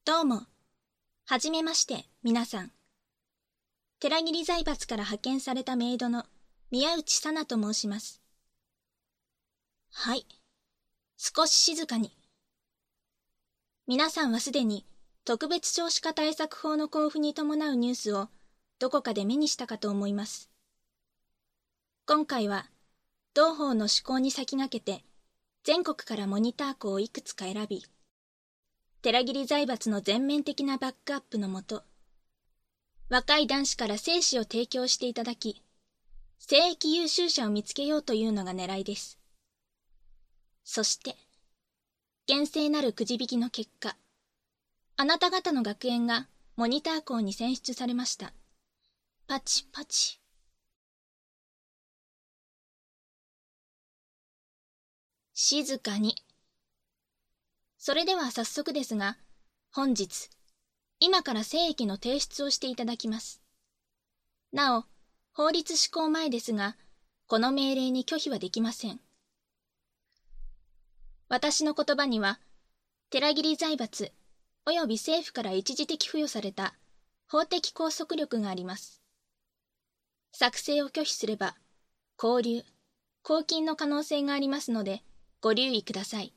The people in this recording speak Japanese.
どうも。はじめまして、皆さん。寺切財閥から派遣されたメイドの宮内さなと申します。はい。少し静かに。皆さんはすでに特別少子化対策法の交付に伴うニュースをどこかで目にしたかと思います。今回は、同法の施行に先駆けて、全国からモニター校をいくつか選び、寺切財閥の全面的なバックアップのもと、若い男子から精子を提供していただき、精液優秀者を見つけようというのが狙いです。そして、厳正なるくじ引きの結果、あなた方の学園がモニター校に選出されました。パチパチ。静かに。それでは早速ですが、本日、今から精液の提出をしていただきます。なお、法律施行前ですが、この命令に拒否はできません。私の言葉には、寺切財閥及び政府から一時的付与された法的拘束力があります。作成を拒否すれば、拘留、拘禁の可能性がありますので、ご留意ください。